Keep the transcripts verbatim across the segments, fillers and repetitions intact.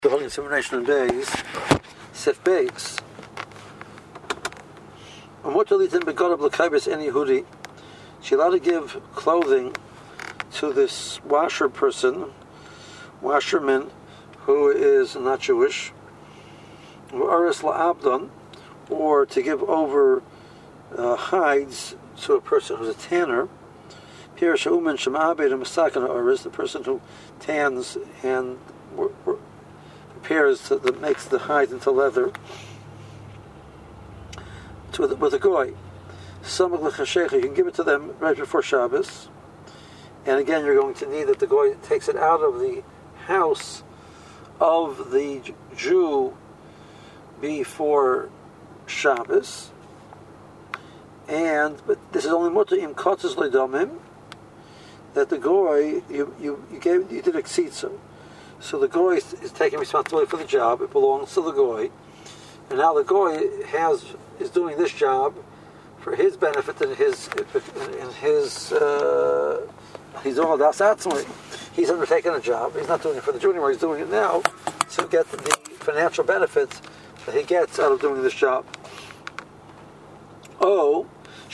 The Holy Insemination Days, Sif Beis. And what really didn't begin of L'kaibis any Yehudi, she allowed to give clothing to this washer person, washerman, who is not Jewish, Aris La'abdon, or to give over uh, hides to a person who's a tanner. Here, Sha'uman Shema'abed and Masakan Aris, the person who tans and w- w- prepares to, that makes the hide into leather to, with, with a goy. Some of the you can give it to them right before Shabbos, and again you're going to need that the goy takes it out of the house of the Jew before Shabbos. And but this is only mutter im kotzes ledomim, that the goy you you you gave you did a ksitza. So the goy is, is taking responsibility for the job. It belongs to the goy, and now the goy has is doing this job for his benefit and his and his uh, he's all das atzmai. He's undertaking a job. He's not doing it for the Jew anymore. He's doing it now to get the financial benefits that he gets out of doing this job. Oh,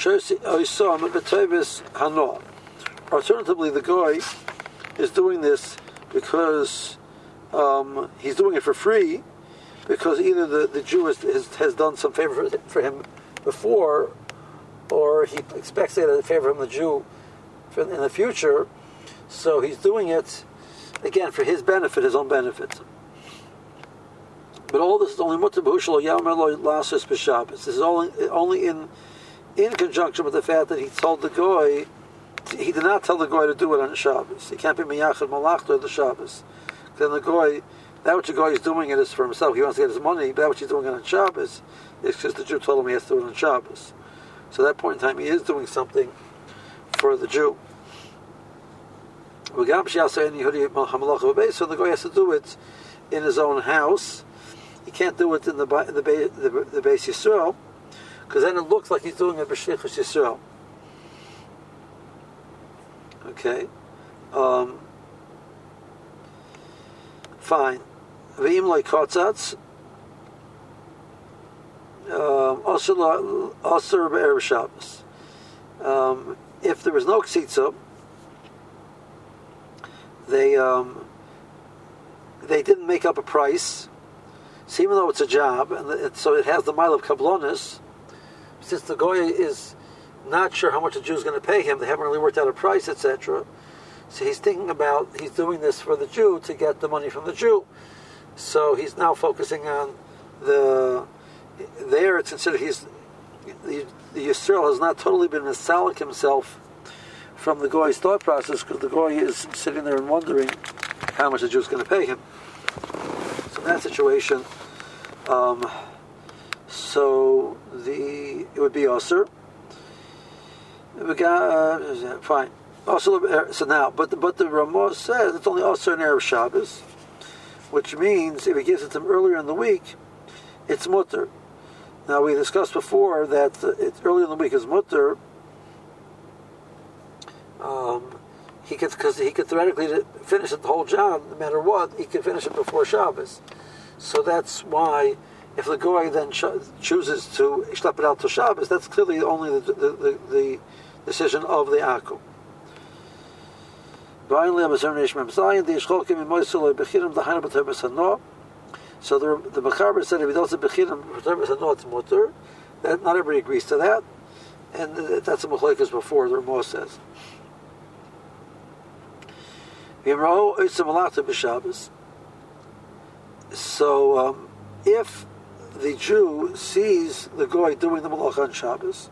alternatively, the goy is doing this because um, he's doing it for free, because either the, the Jew has, has, has done some favor for, for him before, or he expects to get a favor from the Jew for, in the future, so he's doing it, again, for his benefit, his own benefit. But all this is only mutter b'hushalo yamer lasus b'Shabbos. This is only, only in in conjunction with the fact that he told the goy, he did not tell the goy to do it on Shabbos. He can't be miyachad malachta of the Shabbos. Then the goy, that which the goy is doing it is for himself. He wants to get his money. But that which he's doing it on Shabbos is because the Jew told him he has to do it on Shabbos. So at that point in time, he is doing something for the Jew. So the goy has to do it in his own house. He can't do it in the in the the, the Beis Yisrael, because then it looks like he's doing it b'shlichus Yisrael. Okay, um, fine. V'im loy kotzatz, osur be'erev Shabbos. If there was no ksitza, they um, they didn't make up a price. So even though it's a job, and it, so it has the mile of kablonis, since the goy is not sure how much the Jew is going to pay him, they haven't really worked out a price, et cetera. So he's thinking about, he's doing this for the Jew to get the money from the Jew. So he's now focusing on the, there it's considered he's, the, the Yisrael has not totally been misalik himself from the goy's thought process, because the goy is sitting there and wondering how much the Jew is going to pay him. So in that situation, um, so the it would be osur. Uh, fine. Also, so now, but the, but the Ramah says it's only osur in Erev Shabbos, which means if he gives it to him earlier in the week, it's mutter. Now we discussed before that it's earlier in the week is mutter. Um, he could because he could theoretically finish it the whole job, no matter what. He could finish it before Shabbos. So that's why, if the goy then cho- chooses to schlep it out to Shabbos, that's clearly only the the, the, the decision of the Akum. So the the Mechaber said if he does it bechirim, it's mutter. That not everybody agrees to that, and that's a machlokes before the Ramah says. So, um, if the Jew sees the goy doing the malacha on Shabbos,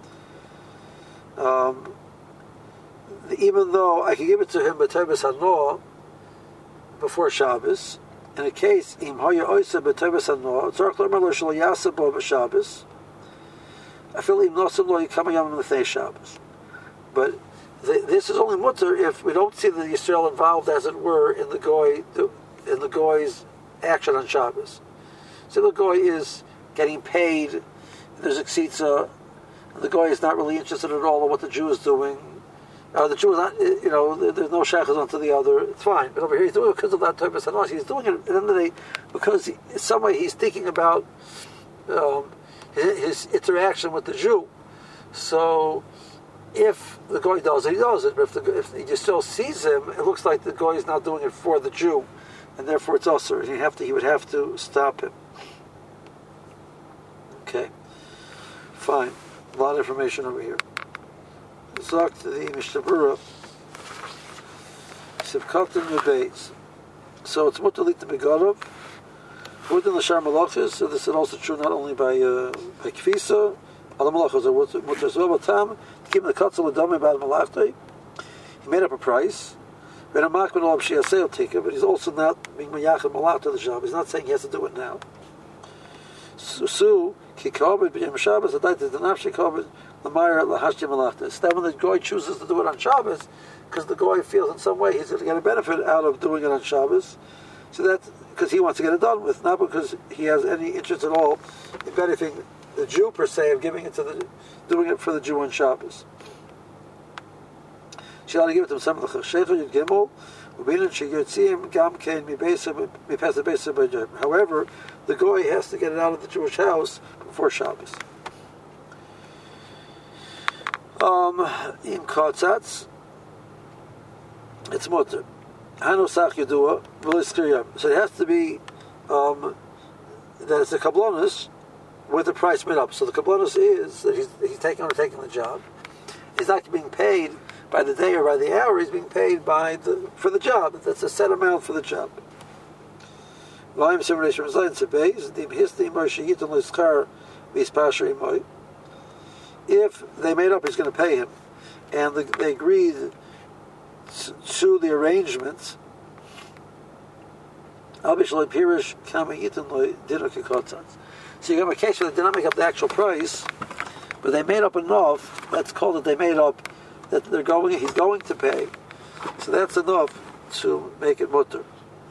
um, even though I can give it to him b'teves hanoah before Shabbos, in a case im haya oisa b'teves hanoah, tzarich lomer lo shelo yasa bo b'Shabbos, afil im nosim lo yikamayam l'fnei Shabbos. But the, this is only mutter if we don't see the Yisrael involved, as it were, in the goy in the goy's action on Shabbos. So the goy is getting paid, there's a ksitza, the goy is not really interested at all in what the Jew is doing, Uh, the Jew is not, you know, there's no shaykhs onto the other. It's fine, but over here he's doing it because of that type of sanos. He's doing it at the end of the day because he, in some way he's thinking about um, his, his interaction with the Jew. So, if the goy does it, he does it. But if, the, if he still sees him, it looks like the goy is not doing it for the Jew, and therefore it's usher. And he have to, he would have to stop him. Okay, fine. A lot of information over here. Zok to the Mishnah Sivkatan Mebeis. So it's muttalit to Begadov. Within the Shar Malachis, so this is also true not only by uh, by Kfisa, other Malachos are mutter Tam, to keep the Katzel Adami about Malachte. He made up a price. When a Makman Olam Shiasei will take it, but he's also not being Mayach and Malach to the job. He's not saying he has to do it now. So, Ki Kavod B'Yom Shabbos, Adait the Nafshi Kavod, L'Mayr L'Hashti Malachta. Then when the Goy chooses to do it on Shabbos, because the Goy feels in some way he's going to get a benefit out of doing it on Shabbos, so that's because he wants to get it done with, not because he has any interest at all in benefiting the Jew per se of giving it to the, doing it for the Jew on Shabbos. She ought to give it to him some of the Chashechah Yud Gimel, Ubinan Sheyotzim Gam Kein Mibesa Mipesa Besa B'Jem. However, the Goy has to get it out of the Jewish house before Shabbos. Um, in Kotzatz, it's mutter. Hanosach Yedua, so it has to be um, that it's a kablonis with the price made up. So the kablonis is that he's, he's taking undertaking the job. He's not being paid by the day or by the hour. He's being paid by the for the job. That's a set amount for the job. If they made up, he's going to pay him, and the, they agreed to the arrangements. So you have a case where they did not make up the actual price, but they made up enough. That's called that they made up that they're going. He's going to pay, so that's enough to make it mutter.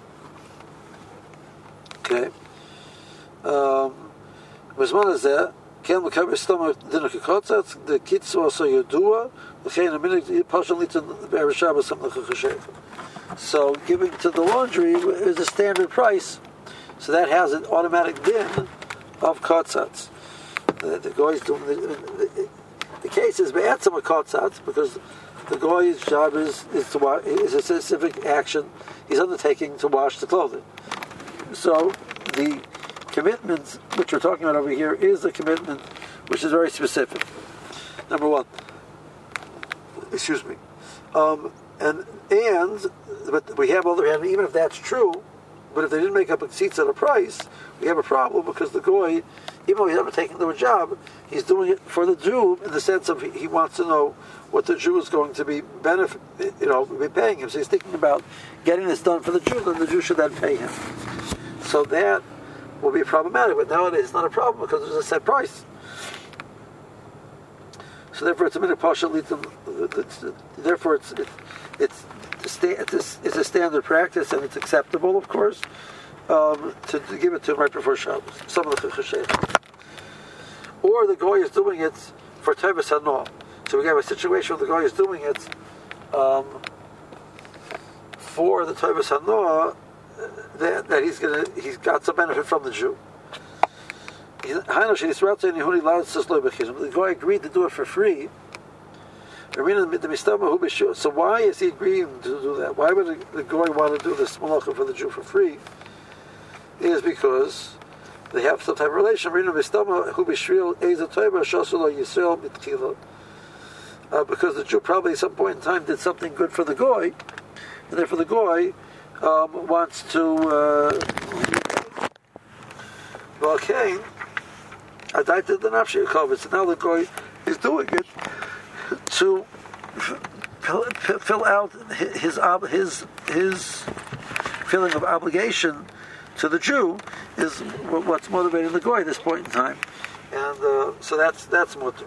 Okay. Um, is there? Can we cover stomach dinner kikotzat? The kids also yodua. The a minute partially to the Shabbos some So giving to the laundry is a standard price. So that has an automatic din of kotzats. The, the guy is doing the, the, the case is be'etzem of kotzats because the guy's job is is to wash, is a specific action he's undertaking to wash the clothing. So the commitment which we're talking about over here is a commitment which is very specific. Number one. Excuse me. Um, and and but we have other hand, even if that's true, but if they didn't make up a seats at a price, we have a problem because the goy, even though he's never taking the job, he's doing it for the Jew in the sense of he, he wants to know what the Jew is going to be benefit, you know, be paying him. So he's thinking about getting this done for the Jew, then the Jew should then pay him. So that will be problematic. But nowadays it's not a problem because there's a set price. So therefore, it's a minute partial. Therefore, it's it, it's it's it's a standard practice and it's acceptable, of course, um, to, to give it to him right before Shabbos. Some of the cheshach, or the goy is doing it for Tevis Hanor. So we have a situation where the goy is doing it um, for the Tevis Hanor that, that he's gonna he's got some benefit from the Jew. The guy agreed to do it for free. So why is he agreeing to do that? Why would the guy want to do this malacha for the Jew for free? It is because they have some type of relation. Uh, because the Jew probably at some point in time did something good for the guy, and therefore the guy um, wants to. Uh, okay. I died to the nafshi COVID, so now the guy is doing it to fill, fill out his his his feeling of obligation to the Jew is what's motivating the guy at this point in time, and uh, so that's that's mutter.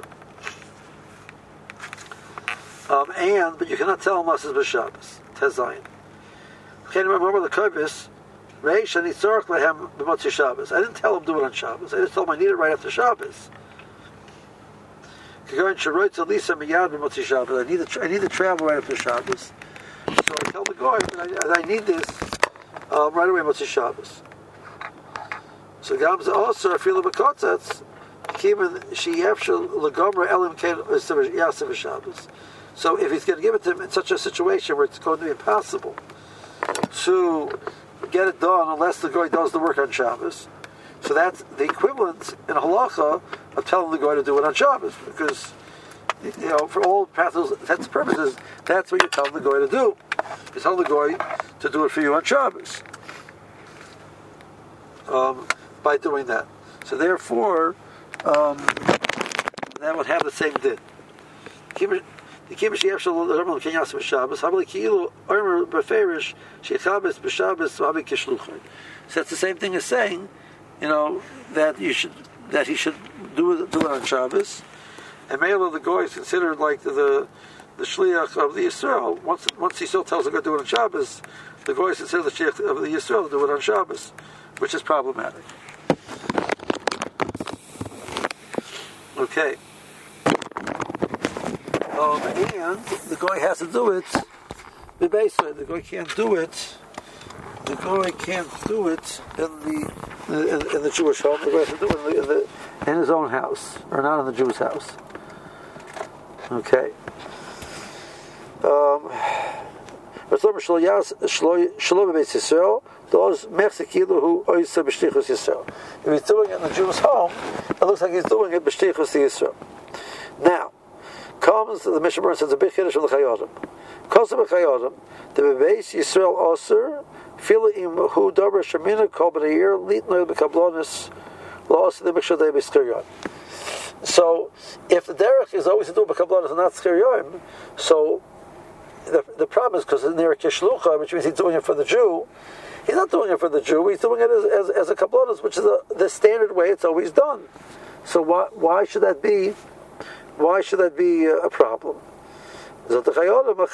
Um, and but you cannot tell him this is b'Shabbos tezayin. Can't remember the kavus. I didn't tell him do it on Shabbos. I just told him I need it right after Shabbos. Kagarin Sharoitz Elisa Miyad B'Motzi Shabbos. I need to I need to travel right after Shabbos. So I tell the guy that I, I need this um, right away Motzi Shabbos. So Gamza also feel the Kotzatz. Kiman Sheyefshel Legomra Elim Ken Yasev Shabbos. So if he's going to give it to him in such a situation where it's going to be impossible to get it done unless the guy does the work on Shabbos, so that's the equivalent in halacha of telling the guy to do it on Shabbos, because you know for all practical intents and purposes that's what you're telling the guy to do. You're telling the guy to do it for you on Shabbos um, by doing that. So therefore. Um, that would have the same din. The kibbutz yefshel l'rabban l'kenyas b'Shabbos. Havli ki'ilu armor b'ferish shechabes b'Shabbos havi kishluchay. So that's the same thing as saying, you know, that you should that he should do it do it on Shabbos. And Mela the goy is considered like the the, the shliach of the Yisrael. Once once he still tells the guy to do it on Shabbos, the goy is considered the shliach of the Yisrael to do it on Shabbos, which is problematic. Okay. Um, and the guy has to do it. The baseline, the guy can't do it. The guy can't do it in the in, in the Jewish home. The guy has to do it in, the, in, the, in his own house, or not in the Jew's house. Okay. Um. If he's doing it in the Jew's home, it looks like he's doing it b'shtichus to Yisrael. Now, comes the Mishnah Berurah says a big chiddush of the Chayodim. Kosev Chayodim, the bebeis Yisrael Aser, filim hu davar shemina kol b'neir litnoy b'kablonis laos the mishadei b'schiryon. So, if the derech is always to do b'kablonis and not schiryon, so the the problem is because it's near a kishlucha, which means he's doing it for the Jew. He's not doing it for the Jew. He's doing it as as, as a kablonis, which is a, the standard way it's always done. So why why should that be? Why should that be a, a problem? But there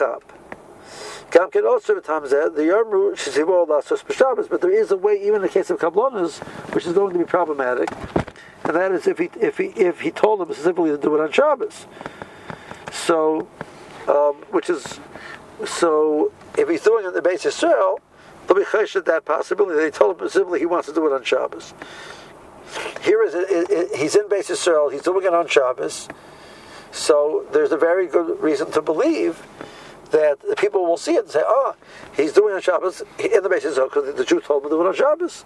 is a way, even in the case of kablonis, which is going to be problematic, and that is if he if he if he told them specifically to do it on Shabbos. So, um, which is so if he's doing it in the Beis Yisrael, there'll be chesed that possibility. They told him specifically he wants to do it on Shabbos. Here is it, it, it, he's in Beis Yisrael. He's doing it on Shabbos. So there's a very good reason to believe that the people will see it and say, "Oh, he's doing it on Shabbos in the Beis Yisrael because the Jew told him to do it on Shabbos."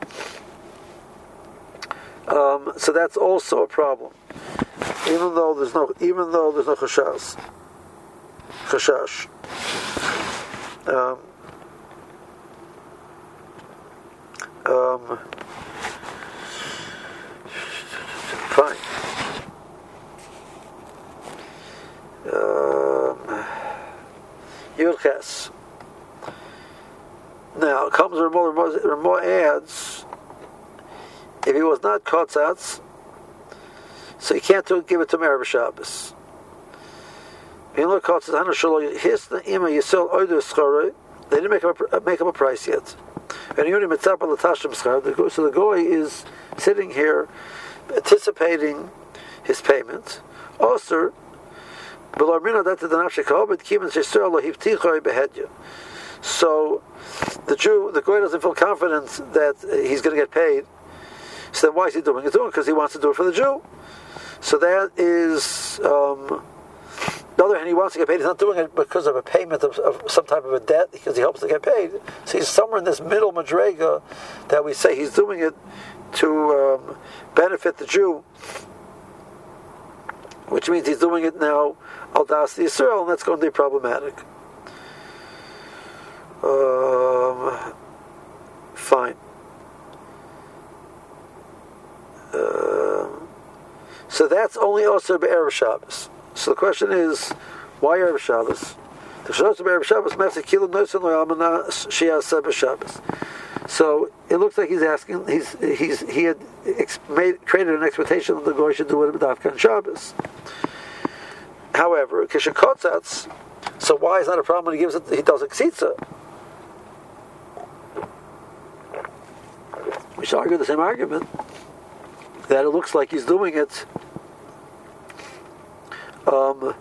Um, so that's also a problem, even though there's no, even though there's no chashash. Chashash. Um, um, fine. Um, Yudches. Now, comes Ramah adds, if he was not kotzatz, so you can't do, give it to Erev Shabbos. They didn't make up a, make up a price yet. So the goy is sitting here anticipating his payment. Also, so the Jew, the goy doesn't feel confident that he's going to get paid. So then why is he doing it? He's doing it because he wants to do it for the Jew. So that is, um, on the other hand, he wants to get paid. He's not doing it because of a payment of, of some type of a debt, because he hopes to get paid. So he's somewhere in this middle madrega that we say he's doing it to um, benefit the Jew, which means he's doing it now al das Yisrael, and that's going to be problematic. Um, fine. Um, so that's only also be'erev Shabbos. So the question is, why erev Shabbos? The Shabbos be'erev Shabbos mefsek kilu noisen lo'almana she'aseh Shabbos. So it looks like he's asking. He's he's he had ex- made created an expectation that the goy should do it b'dafka on Shabbos. However, kishakotzatz. So why is that a problem when he gives it? He does a ksitza. We should argue the same argument that it looks like he's doing it um,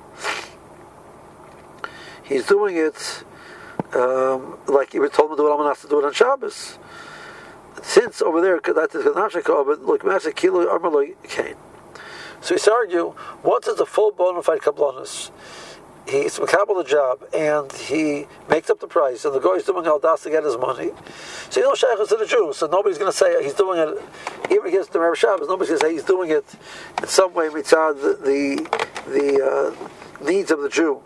he's doing it um, like he was told him to do it. I'm going to do it on Shabbos. Since over there, that is Kanashikah, but look, Master Kilo Armaloi Kane. So he's argue once it's a full bona fide kablanus, he's makabel the job and he makes up the price, and the guy is doing al das to get his money. So you know shaykhs to the Jew, so nobody's going to say he's doing it. Even against the Rebbe Shabbos, nobody's going to say he's doing it in some way mitzad the the, the uh, needs of the Jew.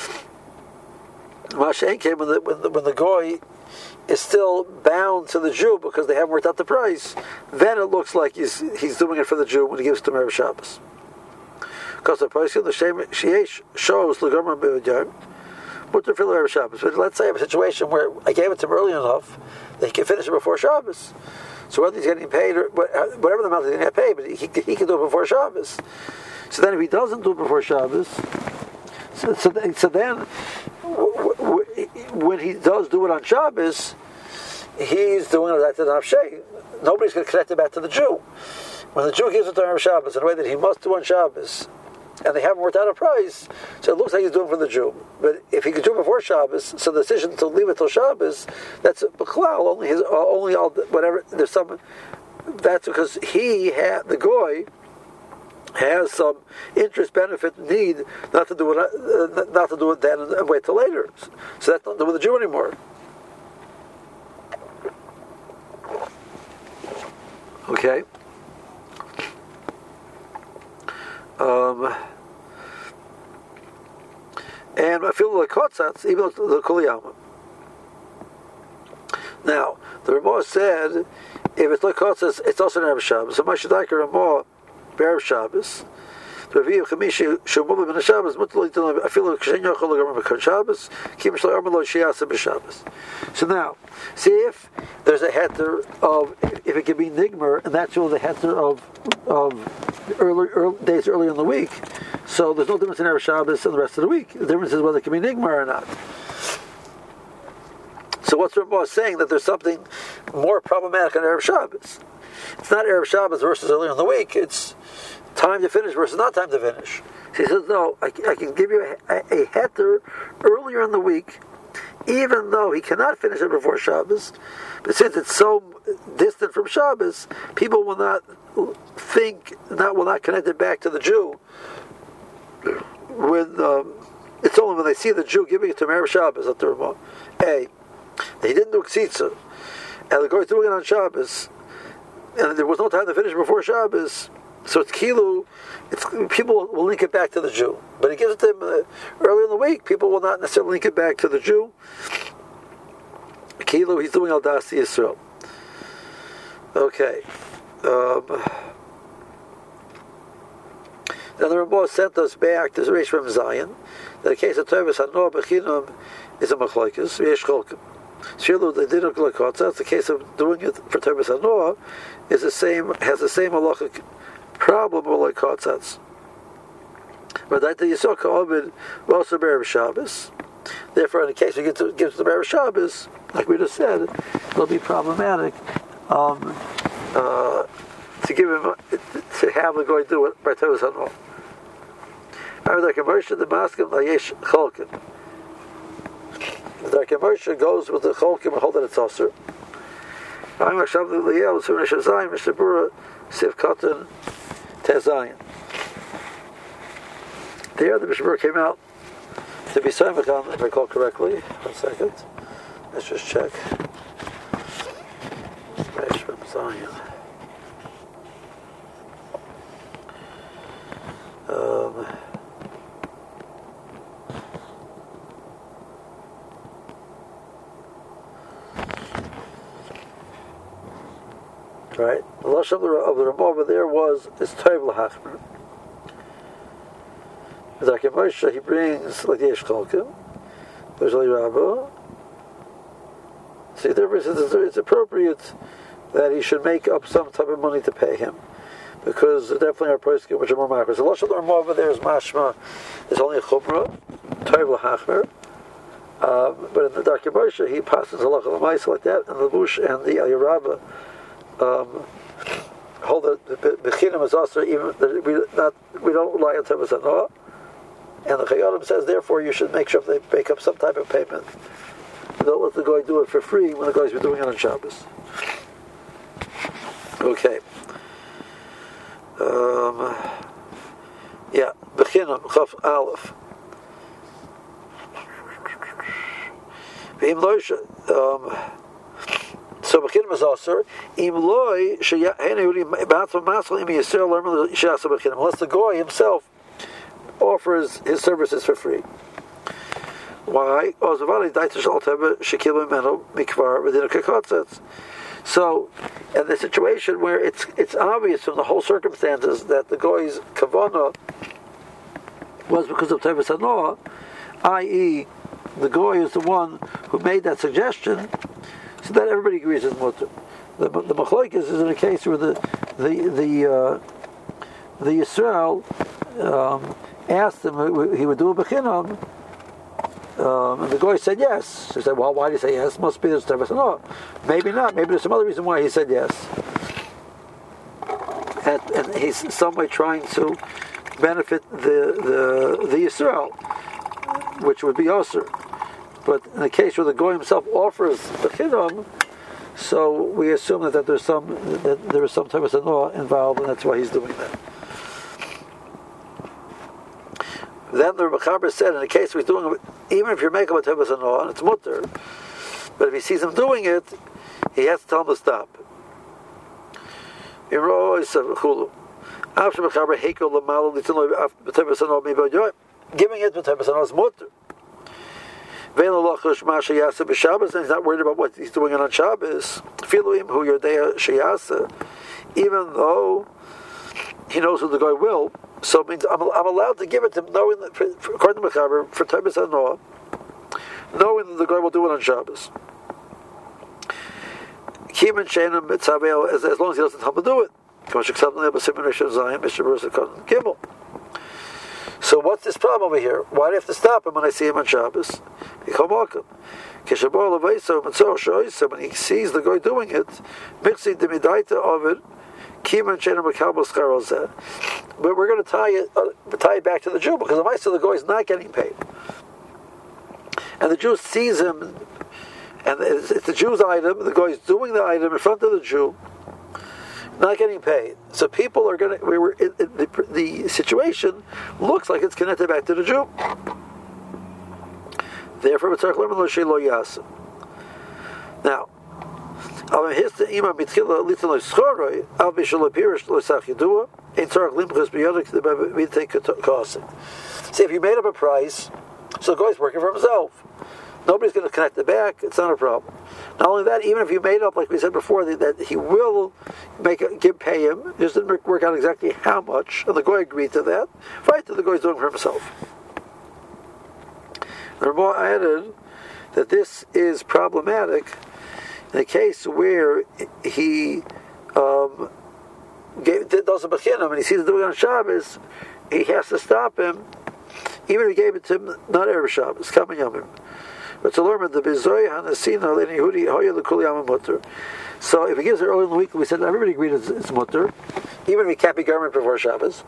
Mashen came when the when the, when the guy is still bound to the Jew because they haven't worked out the price. Then it looks like he's he's doing it for the Jew when he gives it to Rebbe Shabbos. Because the price of the Sheish shows the government b'yom, but to fill Rebbe Shabbos. But let's say I have a situation where I gave it to him early enough that he can finish it before Shabbos. So whether he's getting paid or whatever the amount he's going to get paid, but he, he can do it before Shabbos. So then if he doesn't do it before Shabbos, so, so, so then w- w- when he does do it on Shabbos, he's doing it at the Nafshay. Nobody's going to connect it back to the Jew. When the Jew gives it to Rebbe Shabbos in a way that he must do on Shabbos, and they haven't worked out a price, so it looks like he's doing it for the Jew. But if he could do it before Shabbos, so the decision to leave it till Shabbos, that's B'chlal, only his, only all, whatever, there's some, that's because he had, the goy, has some interest, benefit, need, not to do it, uh, not to do it then and wait till later. So that's not doing the Jew anymore. Okay? Um, and I feel like kotzatz, even the kuliyama. Now, the Ramah said, if it's like kotzatz, it's also an Erev Shabbos. So my shadayka Ramah, Erev Shabbos, the Revi'im Chamishi Shemubim in the Shabbos, I feel like Kshen Yochel Lagamar B'Kar Shabbos, Kim Shlai Armelo Shiyasa B'Shabbos. So now, see if there's a heter of, if it can be nigmer, and that's really the heter of of early, early days early in the week. So there's no difference in Erev Shabbos and the rest of the week. The difference is whether it can be nigmer or not. So what's Ramah saying? That there's something more problematic on Erev Shabbos. It's not Erev Shabbos versus earlier in the week. It's time to finish versus not time to finish. So he says, no, I, I can give you a, a, a heter earlier in the week, even though he cannot finish it before Shabbos. But since it's so distant from Shabbos, people will not think, not will not connect it back to the Jew. When um, it's only when they see the Jew giving it to Erev Shabbos that they're wrong. A, he didn't do ksitza, and the guy doing it on Shabbos, and there was no time to finish before Shabbos. So it's kilu. It's, people will link it back to the Jew, but he gives it to them uh, early in the week. People will not necessarily link it back to the Jew. Kilu, he's doing al das Yisrael. Okay. Um, now the Ramah sent us back to Reish from Zion that the case of Tevis Hanoah Bechinam is a machlokes. Yesh cholkim. Shilu they didn't like kotzatz. The case of doing it for Tevis Hanoah is the same. Has the same halachic problem with like kotzatz. But that the Yisok Ovid also Erev Shabbos. Therefore, in the case we get to give to the Erev Shabbos, like we just said, it'll be problematic um, uh, to give him to have the guy do it by Tevis Hanoah. Remember, the conversion the maskim layesh cholkin. The conversion goes with the cholkim and hold that it's osir. I'm a shavli liyel sunesh azayim mishabura siv katan tezayin. There, the Mishabura came out to be Samach on, if I recall correctly. One second. Let's just check. Reish from Zion. Um, right? The lashon of the, of the Ramah over there was is Tov L'Hachmer. The Moshe he brings like Yesh Cholkim, there's Ali Rabba. See, the difference is it's appropriate that he should make up some type of money to pay him, because there definitely are prices which are more macros. The lashon of the Ramah over there is mashma. There's only a chumrah, Tov L'Hachmer. Um, but in the Darkei Moshe, he passes a halacha l'maisa like that, and the Bush and the Ali Rabba um, hold that the Bechinam is also even that we not we don't rely on Tevis Hanoah. And the Chayyim says, therefore, you should make sure they make up some type of payment. Don't let the guy do it for free when the guy's been doing it on Shabbos. Okay. Um, yeah, Bechinam, Chaf Aleph. Um, so Bechinam is also Im Loi unless the guy himself offers his services for free. Why? So, in the situation where it's it's obvious from the whole circumstances that the guy's kavanah was because of Tevis Hanoah, that is, the guy is the one who made that suggestion, so that everybody agrees is mutter. The the machlokes is in a case where the the the uh, the Yisrael um, asked him he would do a bechinam. Um, and the guy said yes. He said, well, why did he say yes? Must be there's Tevis Hanoah. Maybe not. Maybe there's some other reason why he said yes. And, and he's some way trying to benefit the the the Yisrael, which would be Osir. But in the case where the guy himself offers the Chidam, so we assume that, that there's some that there is some Tevis Hanoah involved, and that's why he's doing that. Then the Mechaber said, in the case he's doing it, even if you're making a Tevis Hanoah, and it's mutter, but if he sees him doing it, he has to tell him to stop. Giving it to Tevis Hanoah is mutter. And he's not worried about what he's doing on Shabbos. Even though he knows who the guy will, so it means I'm, I'm allowed to give it to him, knowing that, for, for, according to Mechaber, for Tevis Hanoah, knowing that the guy will do it on Shabbos. As, as long as he doesn't tell him to do it. So what's this problem over here? Why do I have to stop him when I see him on Shabbos? When he sees the guy doing it, mixing the midaita of it, but we're going to tie it, uh, tie it back to the Jew, because the Maisa, the guy is not getting paid, and the Jew sees him, and it's, it's the Jew's item. The guy is doing the item in front of the Jew, not getting paid. So people are going to. We were it, it, the, the situation looks like it's connected back to the Jew. Therefore, now. So if you made up a price, so the guy's working for himself. Nobody's going to connect it back. It's not a problem. Not only that, even if you made up, like we said before, that he will make a, give pay him, it just didn't work out exactly how much, and the guy agreed to that. Right, that the guy's doing for himself. The Ramah added that this is problematic. In a case where he um, gave, does a bechinam and he sees him doing it on Shabbos, he has to stop him, even if he gave it to him not Erev Shabbos, Kama Yamim. But to learn the Bizoy Hanasina Leni Yehudi Hoya L'Kuli Yamim Mutter. So if he gives it early in the week, we said everybody agreed it's, it's mutter, even if he can't be garment before Shabbos.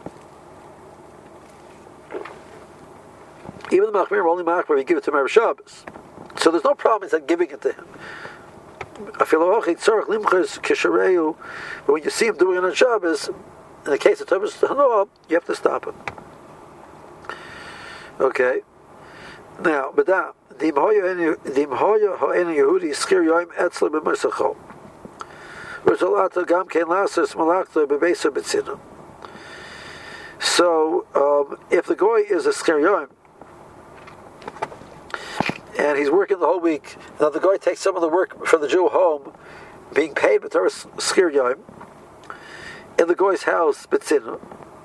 Even the Machmir only Machmir if he give it to him Erev Shabbos. So there's no problem in giving it to him. But when you see him doing it on Shabbos, in the case of Tevis Hanoah, you have to stop him. Okay. Now, but that so um, if the goy is a sker yoim, and he's working the whole week, now the guy takes some of the work from the Jew home, being paid with her skir yom, in the guy's house, betzina.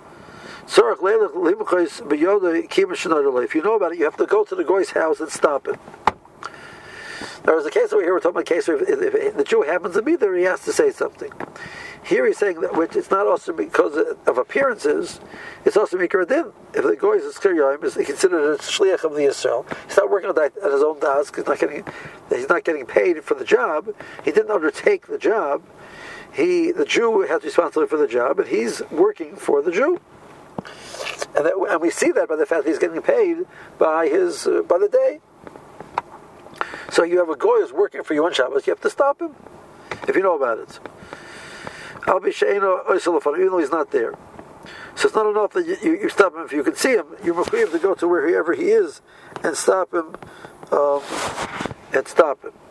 If you know about it, you have to go to the guy's house and stop it. There was a case over here, we're talking about a case where if, if, if the Jew happens to be there, he has to say something. Here he's saying that which it's not also because of appearances, it's also mikra din. If the guy is a skir yom, is considered a shliach of the Yisrael. He's not working on that at his own task. He's not getting, he's not getting paid for the job. He didn't undertake the job. He, the Jew, has responsibility for the job, and he's working for the Jew. and, that, and we see that by the fact that he's getting paid by his uh, by the day. So you have a goy who's working for you on Shabbos, you have to stop him if you know about it. I'll be she'eno oiselofan, even though he's not there. So it's not enough that you, you, you stop him if you can see him. You're required to go to wherever he is and stop him, um, and stop him.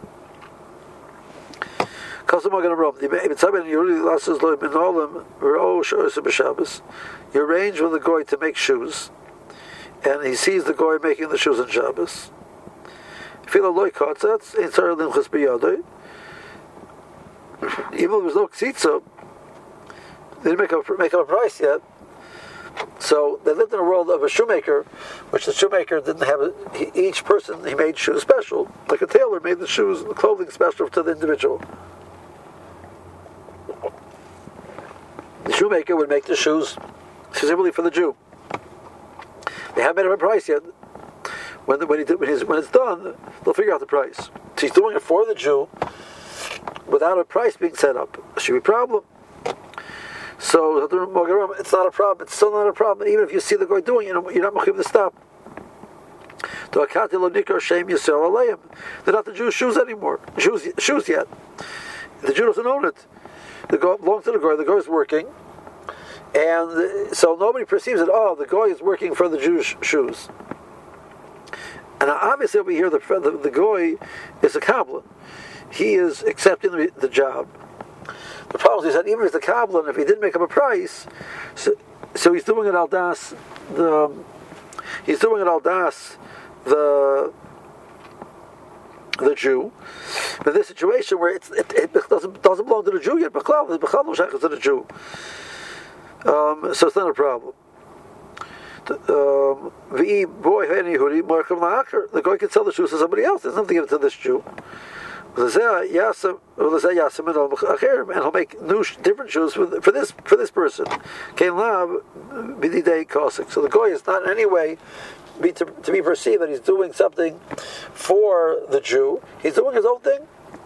You arrange with the goy to make shoes, and he sees the goy making the shoes on Shabbos. Even though there's no ksitza, they didn't make up, make up a price yet. So they lived in a world of a shoemaker, which the shoemaker didn't have. A, he, each person, he made shoes special, like a tailor made the shoes, the clothing special to the individual. The shoemaker would make the shoes specifically for the Jew. They haven't made up a price yet. When the, when, he, when, he's, when it's done, they'll figure out the price. So he's doing it for the Jew without a price being set up. It should be a problem. So it's not a problem. It's still not a problem. Even if you see the guy doing it, you're not mechuyev to stop. They're not the Jews' shoes anymore. Shoes, shoes yet. The Jew doesn't own it. The guy belongs to the guy. The guy is working, and so nobody perceives it. Oh, the guy is working for the Jews' shoes. And obviously over here, the the, the goy is a kabbalah. He is accepting the, the job. The problem is that even if the kabbalah, if he didn't make up a price, so, so he's doing it al das the he's doing it al das the the Jew. But this situation where it's, it, it doesn't doesn't belong to the Jew yet, b'chlal, the b'chlal no shaykhs to the Jew. Um, so it's not a problem. Um, the guy can sell the shoes to somebody else. There's nothing to give it to this Jew. And he'll make new, different shoes for, for this for this person. So the guy is not in any way be to, to be perceived that he's doing something for the Jew. He's doing his own thing.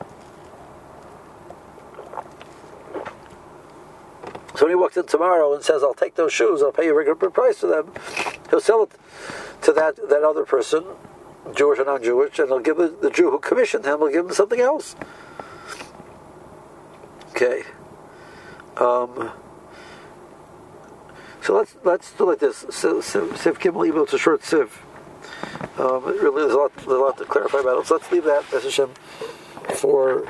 So when he walks in tomorrow and says, "I'll take those shoes, I'll pay you a regular price for them," he'll sell it to that, that other person, Jewish or non-Jewish, and he'll give the, the Jew who commissioned him, will give him something else. Okay. Um, so let's let's do like this. Siv, Siv Gimel, even though it's a short Siv, um, it really there's a lot, there's a lot to clarify about it. So let's leave that, Hashem, for